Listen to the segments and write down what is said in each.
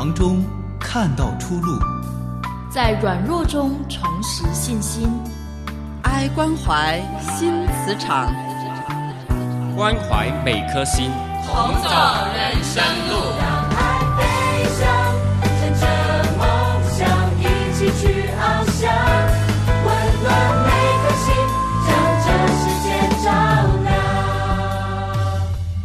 茫中看到出路， 在软弱中重拾信心。 爱关怀新磁场， 关怀每颗心， 同走人生路。 让爱飞翔，乘着梦想一起去翱翔，温暖每颗心，将这世界照亮。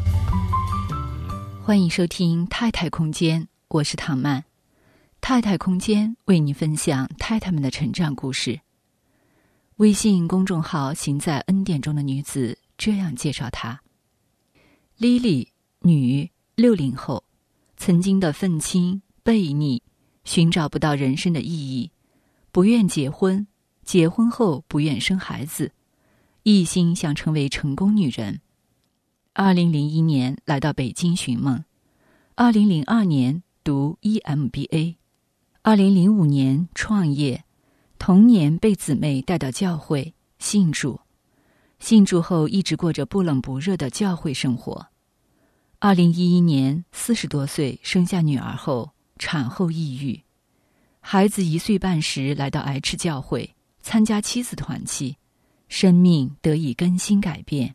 欢迎收听太太空间，我是唐曼。太太空间为你分享太太们的成长故事。微信公众号行在恩典中的女子这样介绍她： Lily， 女，60后，曾经的愤青、悖逆，寻找不到人生的意义，不愿结婚，结婚后不愿生孩子，一心想成为成功女人。2001年来到北京寻梦，2002年读 EMBA，2005年创业，同年被姊妹带到教会信主，信主后一直过着不冷不热的教会生活。2011年40多岁生下女儿后，产后抑郁，孩子1岁半时来到爱吃教会参加妻子团契，生命得以更新改变。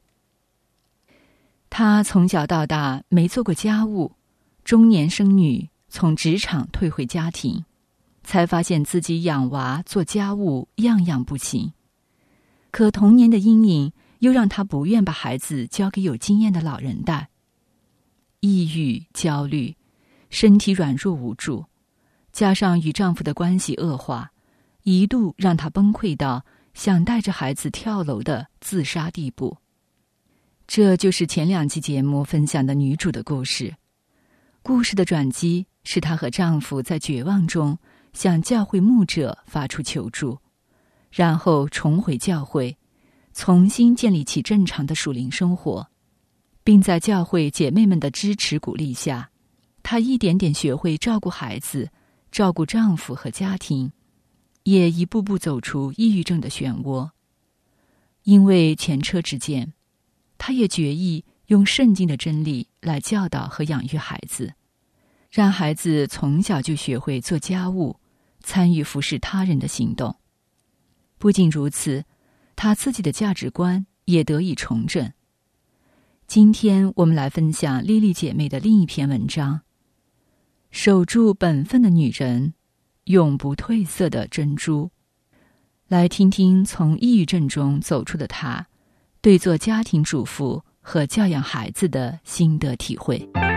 她从小到大没做过家务，中年生女，从职场退回家庭，才发现自己养娃做家务样样不行。可童年的阴影又让她不愿把孩子交给有经验的老人带。抑郁、焦虑，身体软弱无助，加上与丈夫的关系恶化，一度让她崩溃到想带着孩子跳楼的自杀地步。这就是前2期节目分享的女主的故事。故事的转机是她和丈夫在绝望中向教会牧者发出求助，然后重回教会，重新建立起正常的属灵生活，并在教会姐妹们的支持鼓励下，她一点点学会照顾孩子，照顾丈夫和家庭，也一步步走出抑郁症的漩涡。因为前车之鉴，她也决意用圣经的真理来教导和养育孩子，让孩子从小就学会做家务，参与服侍他人的行动。不仅如此，她自己的价值观也得以重整。今天我们来分享莉莉姐妹的另一篇文章：守住本分的女人，永不褪色的珍珠。来听听从抑郁症中走出的她对做家庭主妇和教养孩子的心得体会。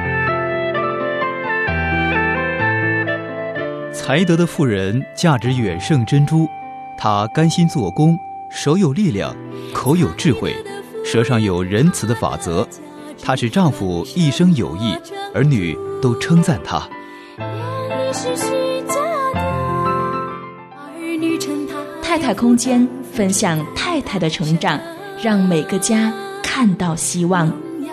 才德的妇人价值远胜珍珠，她甘心做工，手有力量，口有智慧，舌上有仁慈的法则。她使丈夫一生有益，儿女都称赞她。 太太空间分享太太的成长，让每个家看到希望。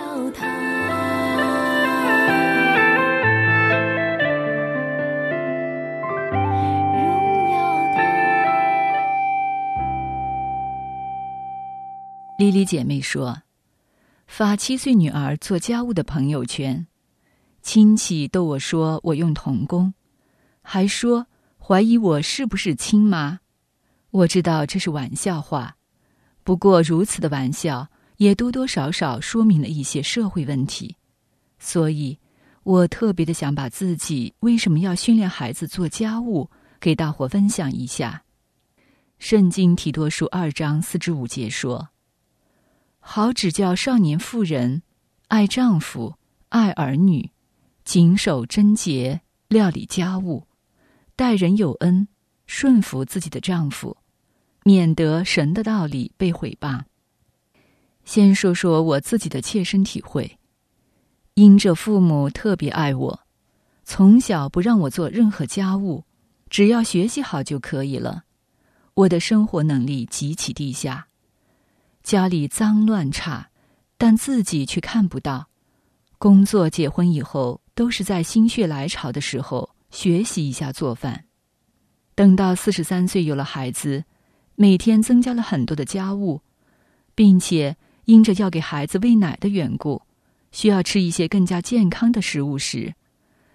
莉莉姐妹说，发7岁女儿做家务的朋友圈，亲戚逗我说我用童工，还说怀疑我是不是亲妈。我知道这是玩笑话，不过如此的玩笑也多多少少说明了一些社会问题，所以我特别的想把自己为什么要训练孩子做家务给大伙分享一下。圣经提多书2章4至5节说，好指教少年妇人爱丈夫，爱儿女，谨守贞洁，料理家务，待人有恩，顺服自己的丈夫，免得神的道理被毁谤。先说说我自己的切身体会。因着父母特别爱我，从小不让我做任何家务，只要学习好就可以了，我的生活能力极其低下，家里脏乱差，但自己却看不到。工作结婚以后，都是在心血来潮的时候学习一下做饭。等到43岁有了孩子，每天增加了很多的家务，并且因着要给孩子喂奶的缘故，需要吃一些更加健康的食物时，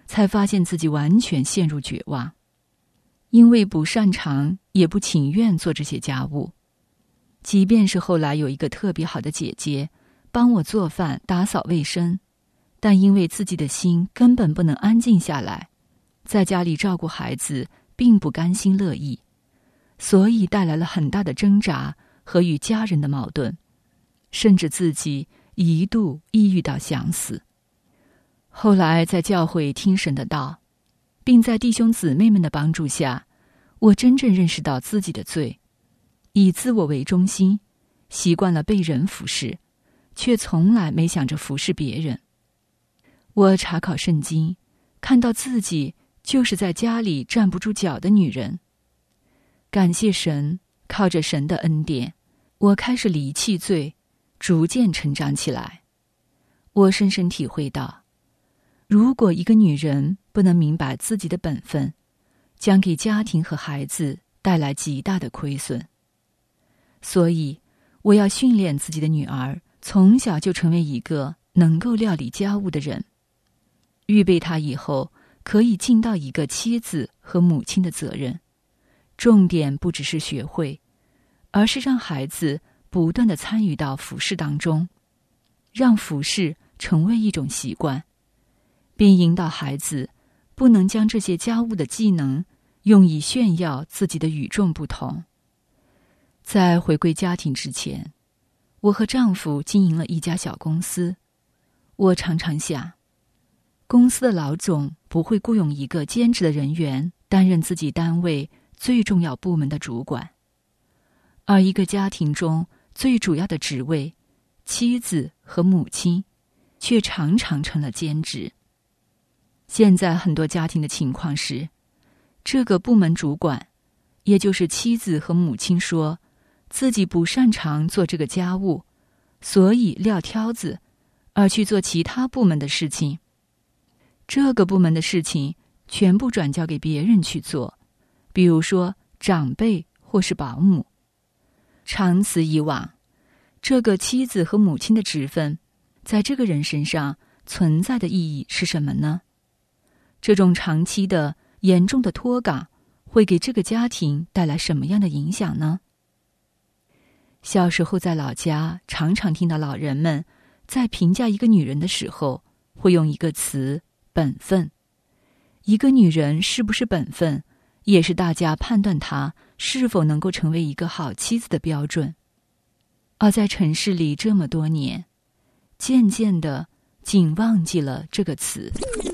才发现自己完全陷入绝望，因为不擅长也不情愿做这些家务。即便是后来有一个特别好的姐姐帮我做饭打扫卫生，但因为自己的心根本不能安静下来，在家里照顾孩子并不甘心乐意，所以带来了很大的挣扎和与家人的矛盾，甚至自己一度抑郁到想死。后来在教会听神的道，并在弟兄姊妹们的帮助下，我真正认识到自己的罪，以自我为中心，习惯了被人服侍，却从来没想着服侍别人。我查考圣经，看到自己就是在家里站不住脚的女人。感谢神，靠着神的恩典，我开始离弃罪，逐渐成长起来。我深深体会到，如果一个女人不能明白自己的本分，将给家庭和孩子带来极大的亏损。所以，我要训练自己的女儿，从小就成为一个能够料理家务的人，预备她以后可以尽到一个妻子和母亲的责任。重点不只是学会，而是让孩子不断地参与到服侍当中，让服侍成为一种习惯，并引导孩子不能将这些家务的技能用以炫耀自己的与众不同。在回归家庭之前，我和丈夫经营了一家小公司。我常常想，公司的老总不会雇佣一个兼职的人员担任自己单位最重要部门的主管，而一个家庭中最主要的职位，妻子和母亲，却常常成了兼职。现在很多家庭的情况是，这个部门主管，也就是妻子和母亲说自己不擅长做这个家务，所以撂挑子，而去做其他部门的事情。这个部门的事情全部转交给别人去做，比如说长辈或是保姆。长此以往，这个妻子和母亲的职分在这个人身上存在的意义是什么呢？这种长期的严重的脱岗会给这个家庭带来什么样的影响呢？小时候在老家，常常听到老人们在评价一个女人的时候，会用一个词“本分”。一个女人是不是本分，也是大家判断她是否能够成为一个好妻子的标准。而在城市里这么多年，渐渐的竟忘记了这个词。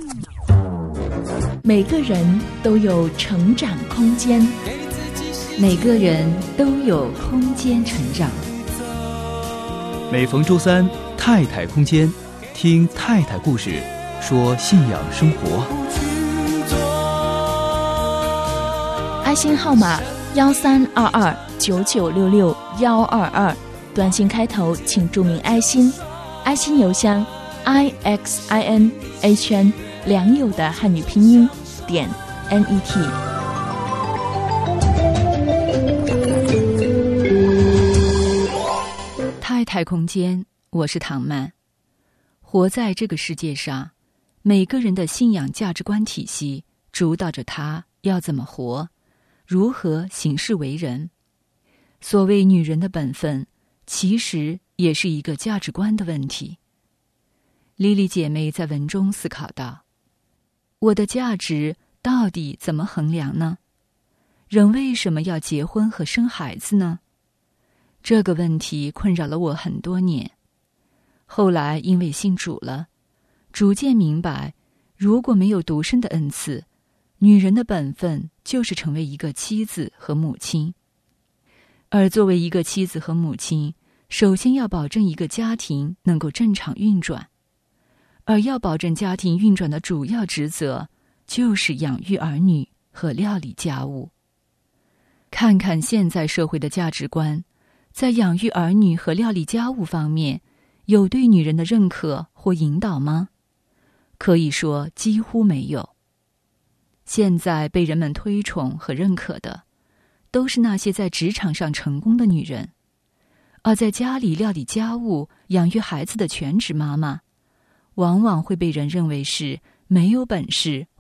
每个人都有成长空间， 每个人都有空间成长。 每逢周三，太太空间，听太太故事，说信仰生活。 爱心号码132299662122，短信开头请注明爱心，爱心邮箱 IXINHN 良友的汉语拼音.net。 太太空间，我是唐曼。活在这个世界上，每个人的信仰价值观体系主导着他要怎么活，如何行事为人。所谓女人的本分，其实也是一个价值观的问题。莉莉姐妹在文中思考到，我的价值到底怎么衡量呢？人为什么要结婚和生孩子呢？这个问题困扰了我很多年。后来因为信主了，逐渐明白，如果没有独身的恩赐，女人的本分就是成为一个妻子和母亲。而作为一个妻子和母亲，首先要保证一个家庭能够正常运转，而要保证家庭运转的主要职责，就是养育儿女和料理家务。看看现在社会的价值观，在养育儿女和料理家务方面，有对女人的认可或引导吗？可以说几乎没有。现在被人们推崇和认可的，都是那些在职场上成功的女人，而在家里料理家务、养育孩子的全职妈妈，往往会被人认为是没有本事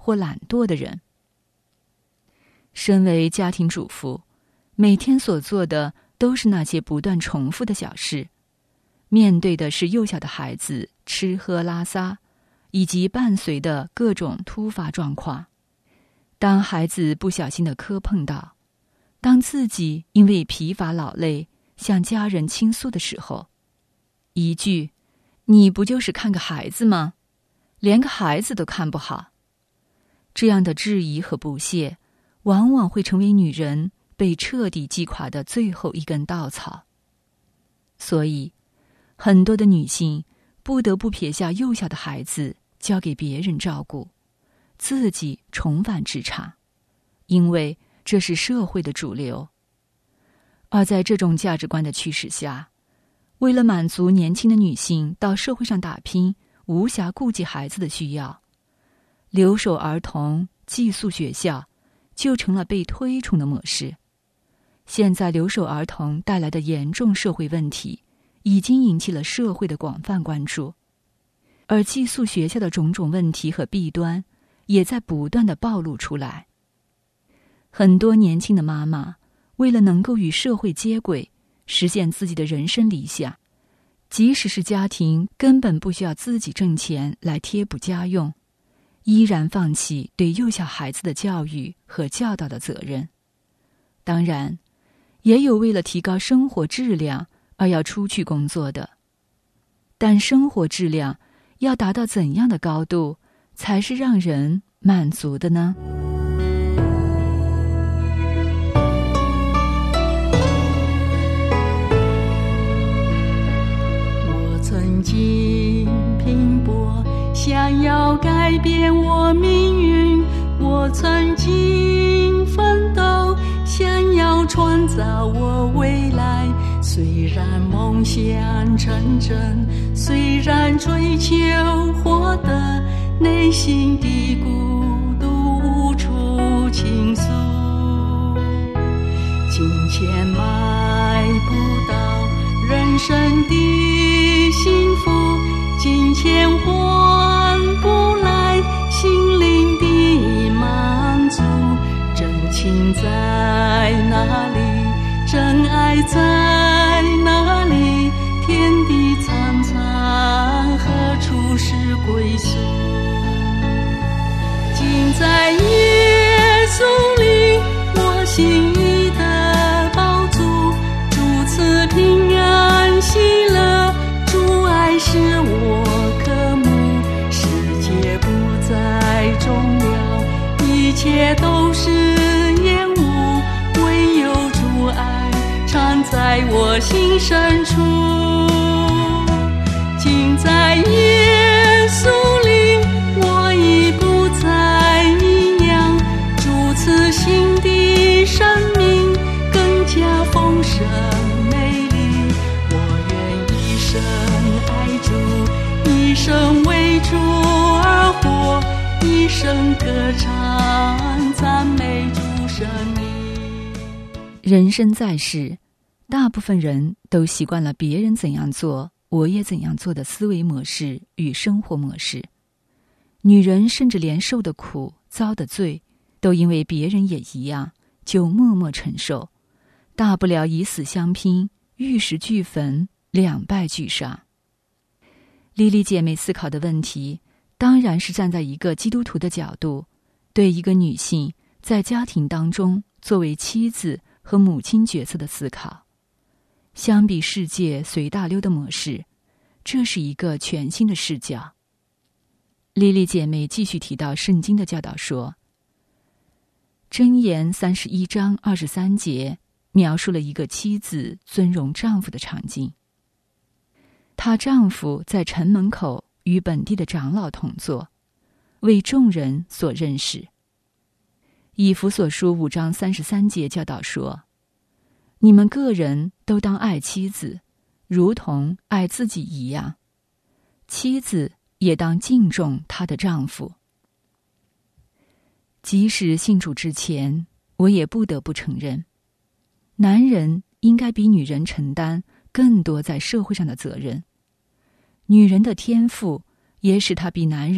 或懒惰的人。身为家庭主妇，每天所做的都是那些不断重复的小事，面对的是幼小的孩子吃喝拉撒，以及伴随的各种突发状况。当孩子不小心地磕碰到，当自己因为疲乏劳累向家人倾诉的时候，一句“你不就是看个孩子吗？连个孩子都看不好”，这样的质疑和不屑，往往会成为女人被彻底击垮的最后一根稻草。所以，很多的女性不得不撇下幼小的孩子交给别人照顾，自己重返职场，因为这是社会的主流。而在这种价值观的驱使下，为了满足年轻的女性到社会上打拼，无暇顾及孩子的需要，留守儿童、寄宿学校就成了被推崇的模式。现在留守儿童带来的严重社会问题已经引起了社会的广泛关注，而寄宿学校的种种问题和弊端也在不断地暴露出来。很多年轻的妈妈为了能够与社会接轨，实现自己的人生理想，即使是家庭根本不需要自己挣钱来贴补家用，依然放弃对幼小孩子的教育和教导的责任。当然，也有为了提高生活质量而要出去工作的，但生活质量要达到怎样的高度才是让人满足的呢？ 我曾经拼搏，想要改变我命运，我曾经奋斗，想要创造我未来。虽然梦想成真，虽然追求获得，内心的孤独无处倾诉。金钱买不到人生的幸福，金钱换不来心灵的满足。真情在哪里？真爱在哪里？天地苍苍，何处是归宿？尽在耶稣里，我心意的宝珠。主赐平安喜乐，主爱使我渴慕。世界不再重要，一切都是烟雾，唯有主爱常在我心深处。尽在耶稣里，我已不再一样。主赐新的生命，更加丰盛美丽。我愿一生爱主，一生为主而活，一生歌唱赞美主圣名。 人生在世，大部分人都习惯了别人怎样做，我也怎样做的思维模式与生活模式。女人甚至连受的苦、遭的罪，都因为别人也一样，就默默承受，大不了以死相拼，玉石俱焚，两败俱伤。莉莉姐妹思考的问题，当然是站在一个基督徒的角度，对一个女性在家庭当中作为妻子和母亲角色的思考。相比世界随大溜的模式，这是一个全新的视角。莉莉姐妹继续提到圣经的教导说，箴言31章23节描述了一个妻子尊荣丈夫的场景。她丈夫在城门口与本地的长老同坐，为众人所认识。以弗所书5章33节教导说，你们个人都当爱妻子，如同爱自己一样，妻子也当敬重她的丈夫。即使信主之前，我也不得不承认，男人应该比女人承担更多在社会上的责任。女人的天赋也使她比男人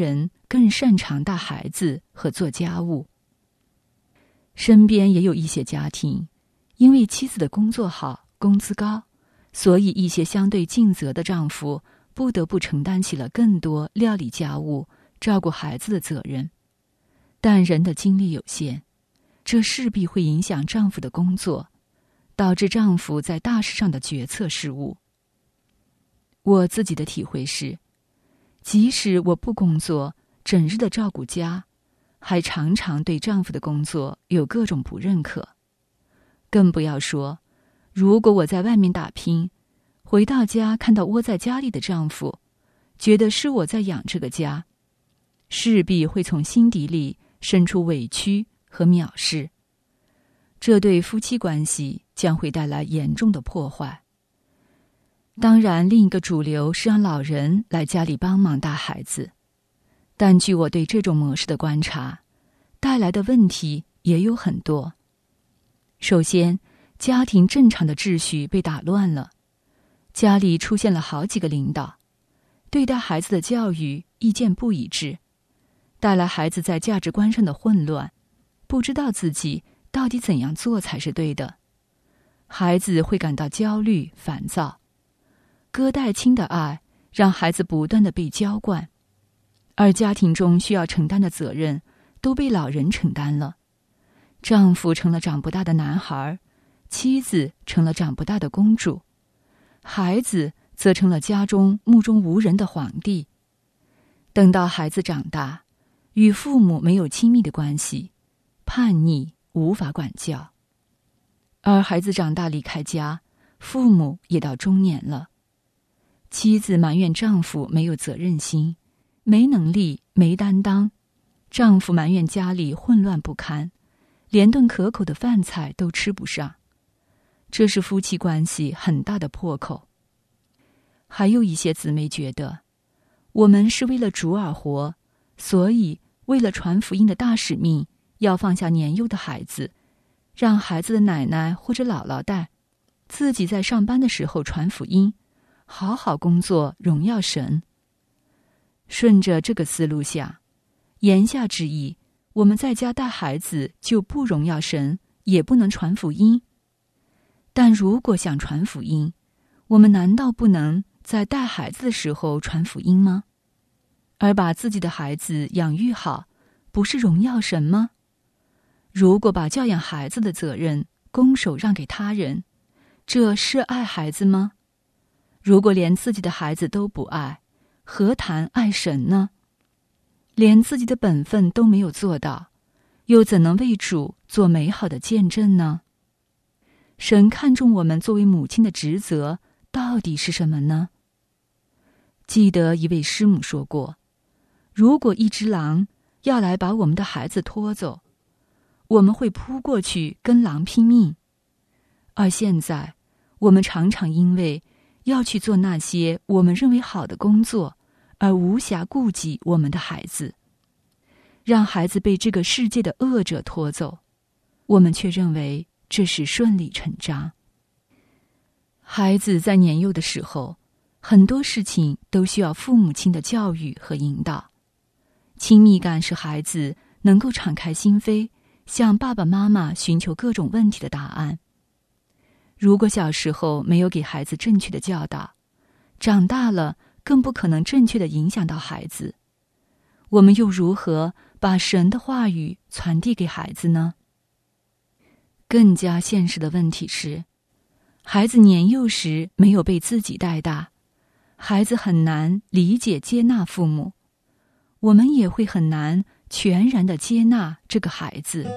更擅长带孩子和做家务。身边也有一些家庭，因为妻子的工作好，工资高，所以一些相对尽责的丈夫不得不承担起了更多料理家务、照顾孩子的责任。但人的精力有限，这势必会影响丈夫的工作，导致丈夫在大事上的决策失误。我自己的体会是，即使我不工作，整日的照顾家，还常常对丈夫的工作有各种不认可。更不要说，如果我在外面打拼，回到家看到窝在家里的丈夫，觉得是我在养这个家，势必会从心底里生出委屈和藐视，这对夫妻关系将会带来严重的破坏。当然，另一个主流是让老人来家里帮忙带孩子，但据我对这种模式的观察，带来的问题也有很多。首先，家庭正常的秩序被打乱了，家里出现了好几个领导，对待孩子的教育意见不一致，带来孩子在价值观上的混乱，不知道自己到底怎样做才是对的。孩子会感到焦虑、烦躁。隔代亲的爱让孩子不断地被娇惯，而家庭中需要承担的责任都被老人承担了。丈夫成了长不大的男孩，妻子成了长不大的公主，孩子则成了家中目中无人的皇帝。等到孩子长大，与父母没有亲密的关系，叛逆，无法管教。而孩子长大离开家，父母也到中年了。妻子埋怨丈夫没有责任心，没能力，没担当；丈夫埋怨家里混乱不堪，连顿可口的饭菜都吃不上。这是夫妻关系很大的破口。还有一些姊妹觉得，我们是为了主而活，所以为了传福音的大使命，要放下年幼的孩子，让孩子的奶奶或者姥姥带，自己在上班的时候传福音，好好工作，荣耀神。顺着这个思路想，言下之意，我们在家带孩子就不荣耀神，也不能传福音。但如果想传福音，我们难道不能在带孩子的时候传福音吗？而把自己的孩子养育好，不是荣耀神吗？如果把教养孩子的责任拱手让给他人，这是爱孩子吗？如果连自己的孩子都不爱，何谈爱神呢？连自己的本分都没有做到，又怎能为主做美好的见证呢？神看重我们作为母亲的职责到底是什么呢？记得一位师母说过，如果一只狼要来把我们的孩子拖走，我们会扑过去跟狼拼命。而现在，我们常常因为要去做那些我们认为好的工作，而无暇顾及我们的孩子，让孩子被这个世界的恶者拖走，我们却认为这是顺理成章。孩子在年幼的时候，很多事情都需要父母亲的教育和引导。亲密感使孩子能够敞开心扉，向爸爸妈妈寻求各种问题的答案。如果小时候没有给孩子正确的教导，长大了更不可能正确地影响到孩子。我们又如何把神的话语传递给孩子呢？更加现实的问题是，孩子年幼时没有被自己带大，孩子很难理解接纳父母，我们也会很难全然地接纳这个孩子。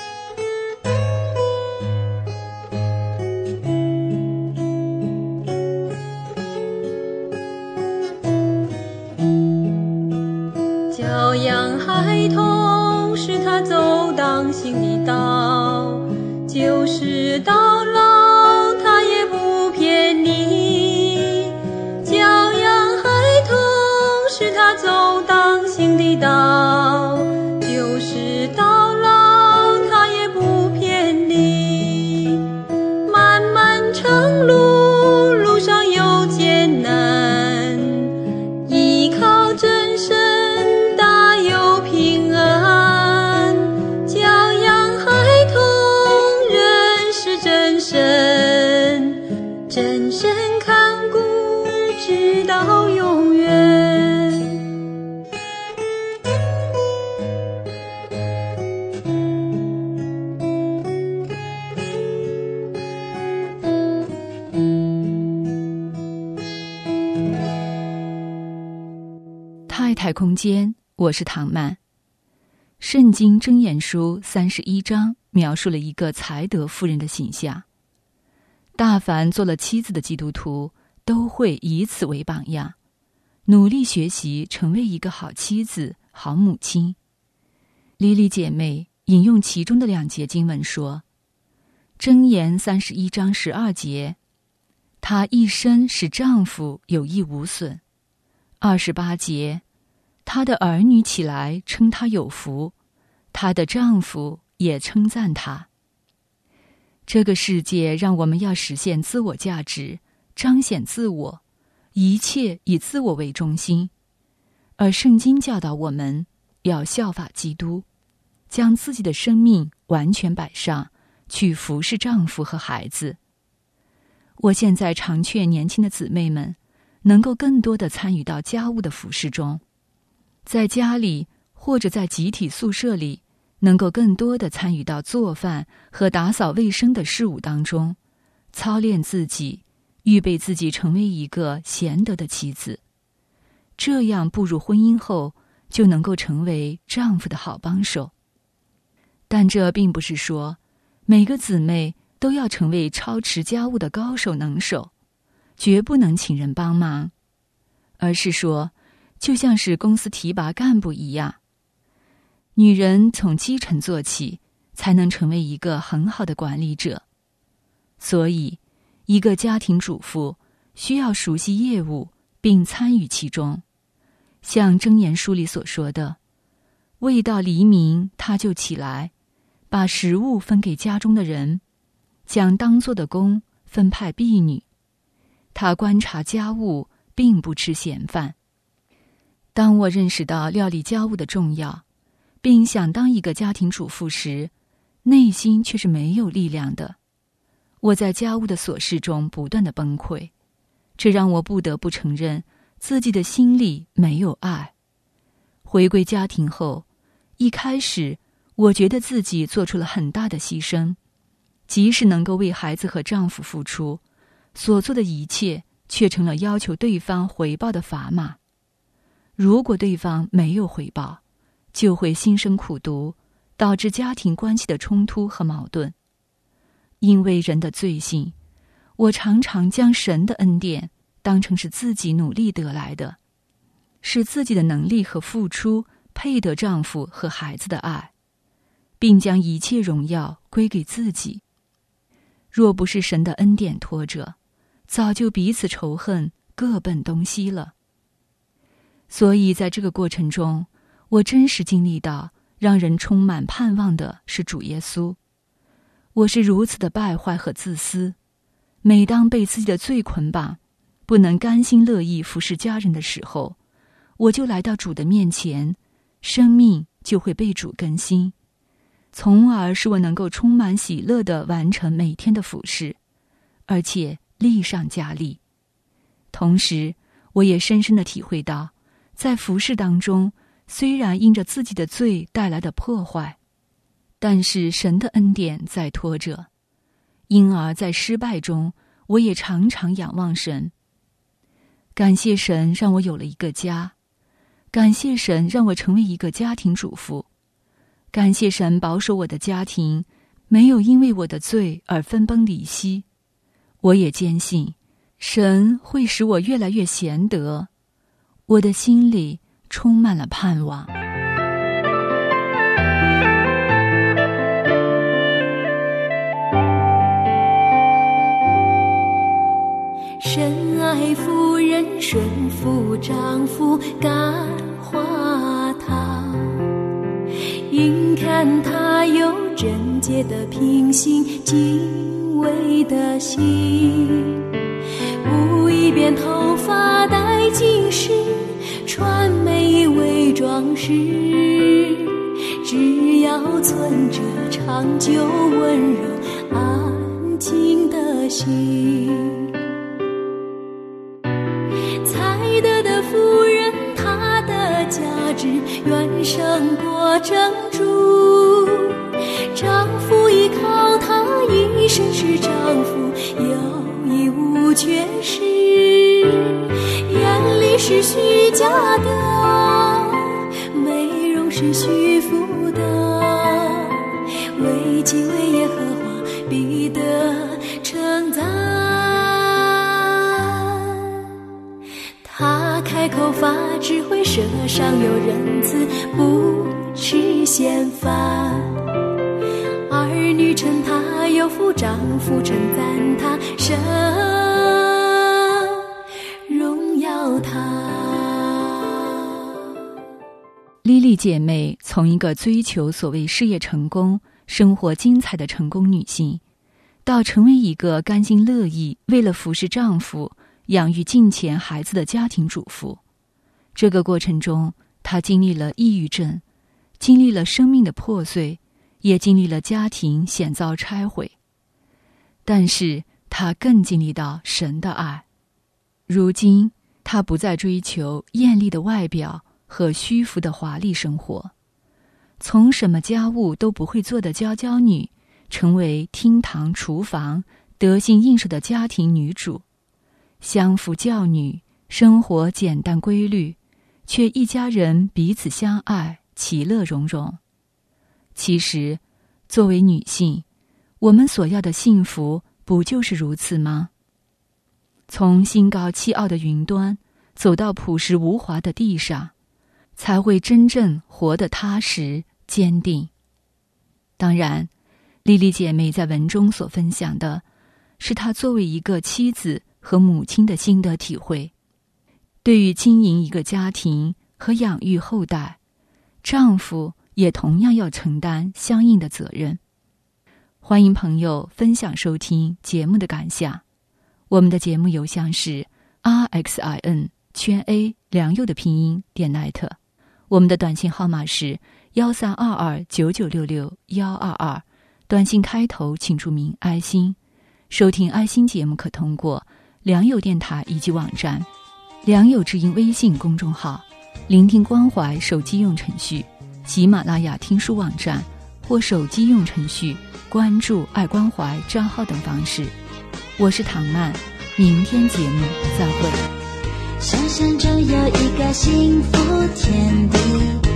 教养孩童，使他走当行的道，就是到老他也不偏离。教养孩童，使他走当行的道，就是到老他也不偏离。漫漫长路，路上有艰难，依靠真神大到永远。 太太空间，我是唐曼。圣经箴言书31章描述了一个才德妇人的形象。大凡做了妻子的基督徒都会以此为榜样，努力学习成为一个好妻子、好母亲。莉莉姐妹引用其中的2节经文说，箴言31章12节，她一生使丈夫有益无损。28节，她的儿女起来称她有福，她的丈夫也称赞她。这个世界让我们要实现自我价值，彰显自我，一切以自我为中心。而圣经教导我们要效法基督，将自己的生命完全摆上，去服侍丈夫和孩子。我现在常劝年轻的姊妹们能够更多地参与到家务的服侍中，在家里或者在集体宿舍里，能够更多地参与到做饭和打扫卫生的事务当中，操练自己，预备自己成为一个贤德的妻子。这样步入婚姻后，就能够成为丈夫的好帮手。但这并不是说每个姊妹都要成为操持家务的高手能手，绝不能请人帮忙，而是说，就像是公司提拔干部一样，女人从基层做起，才能成为一个很好的管理者。所以，一个家庭主妇需要熟悉业务，并参与其中。像箴言书里所说的，未到黎明，她就起来，把食物分给家中的人，将当做的工分派婢女。她观察家务，并不吃闲饭。当我认识到料理家务的重要，并想当一个家庭主妇时，内心却是没有力量的。我在家务的琐事中不断的崩溃，这让我不得不承认自己的心里没有爱。回归家庭后，一开始我觉得自己做出了很大的牺牲，即使能够为孩子和丈夫付出，所做的一切却成了要求对方回报的砝码。如果对方没有回报，就会心生苦毒，导致家庭关系的冲突和矛盾。因为人的罪性，我常常将神的恩典当成是自己努力得来的，使自己的能力和付出配得丈夫和孩子的爱，并将一切荣耀归给自己。若不是神的恩典拖着，早就彼此仇恨，各奔东西了。所以在这个过程中，我真实经历到让人充满盼望的是主耶稣。我是如此的败坏和自私，每当被自己的罪捆绑，不能甘心乐意服侍家人的时候，我就来到主的面前，生命就会被主更新，从而使我能够充满喜乐地完成每天的服侍，而且力上加力。同时，我也深深地体会到，在服侍当中，虽然因着自己的罪带来的破坏，但是神的恩典在拖着，因而在失败中，我也常常仰望神。感谢神让我有了一个家，感谢神让我成为一个家庭主妇，感谢神保守我的家庭没有因为我的罪而分崩离析。我也坚信神会使我越来越贤德，我的心里充满了盼望。 深爱妇人，顺服丈夫，感化他，应看他有贞洁的品行，敬畏的心，不以编头发戴金饰，穿美为装饰，只要存着长久温柔安静的心。才志远胜过珍珠。丈夫依靠她一生使丈夫有益无缺失，眼里是虚假的，美容是虚浮的，为敬畏耶和华必得称赞。他开口发智慧，舌上有仁慈，不吃闲饭。儿女称他有福，丈夫称赞他，神荣耀他。 莉莉姐妹从一个追求所谓事业成功、生活精彩的成功女性，到成为一个甘心乐意为了服侍丈夫养育近前孩子的家庭主妇。这个过程中，她经历了抑郁症，经历了生命的破碎，也经历了家庭险遭拆毁。但是她更经历到神的爱。如今她不再追求艳丽的外表和虚浮的华丽生活，从什么家务都不会做的娇娇女，成为厅堂厨房得心应手的家庭女主。相夫教女，生活简单规律，却一家人彼此相爱，其乐融融。其实，作为女性，我们所要的幸福不就是如此吗？从心高气傲的云端走到朴实无华的地上，才会真正活得踏实坚定。当然，莉莉姐妹在文中所分享的是她作为一个妻子和母亲的心得体会。对于经营一个家庭和养育后代，丈夫也同样要承担相应的责任。欢迎朋友分享收听节目的感想。我们的节目邮箱是 rxin_a 良友的拼音.net， 我们的短信号码是132299662122，短信开头请注明爱心。收听爱心节目可通过良友电台以及网站、良友之音微信公众号、聆听关怀手机用程序、喜马拉雅听书网站或手机用程序关注爱关怀账号等方式。我是唐曼，明天节目再会。 想象中有一个幸福天地，